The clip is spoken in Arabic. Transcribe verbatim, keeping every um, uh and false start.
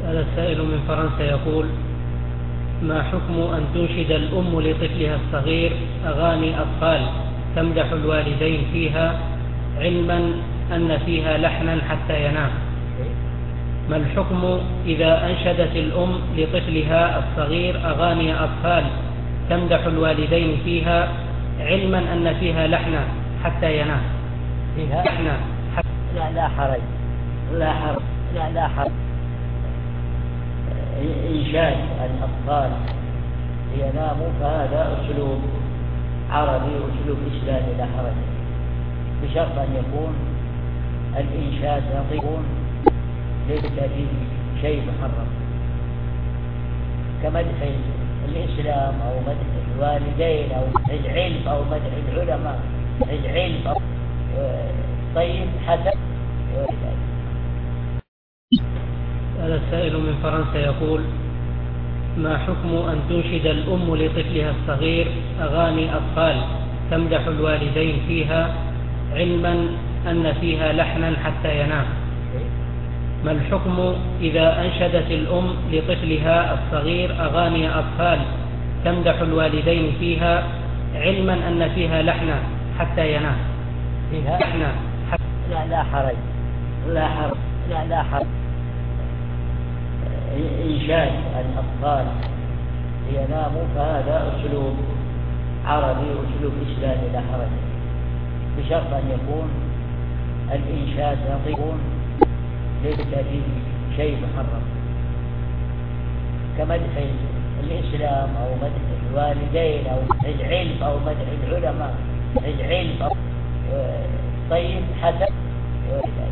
هذا السائل من فرنسا يقول: ما حكم أن تنشد الأم لطفلها الصغير أغاني أطفال تمدح الوالدين فيها علما أن فيها لحنا حتى ينام؟ ما الحكم إذا أنشدت الأم لطفلها الصغير أغاني أطفال تمدح الوالدين فيها علما أن فيها لحنا حتى ينام؟ فيها لحنا حتى لا لا حرج لا حرج لا لا حرج. إنشاد الأطفال ليناموا فهذا أسلوب عربي وأسلوب إسلامي لا حرج، بشرط أن يكون الإنشاد يكون ليس فيه شيء محرم كمدح الإسلام أو مدح الوالدين أو مدح العلم أو مدح العلماء العلم أو طيب حسن. هذا السائل من فرنسا يقول: ما حكم أن تنشد الأم لطفلها الصغير أغاني أطفال تمدح الوالدين فيها علما أن فيها لحنا حتى ينام؟ ما الحكم إذا أنشدت الأم لطفلها الصغير أغاني أطفال تمدح الوالدين فيها علما أن فيها لحنا حتى ينام؟ فيها لحنا حتى لا لا حرج لا حرج لا لا حرج. إنشاد الأطفال ليناموا فهذا أسلوب عربي وأسلوب إسلامي لا حرج، بشرط أن يكون الإنشاد يكون ليس فيه شيء محرم كمدح الإسلام أو مدح الوالدين أو مدح العلم أو مدح العلماء العلم أو طيب حسن.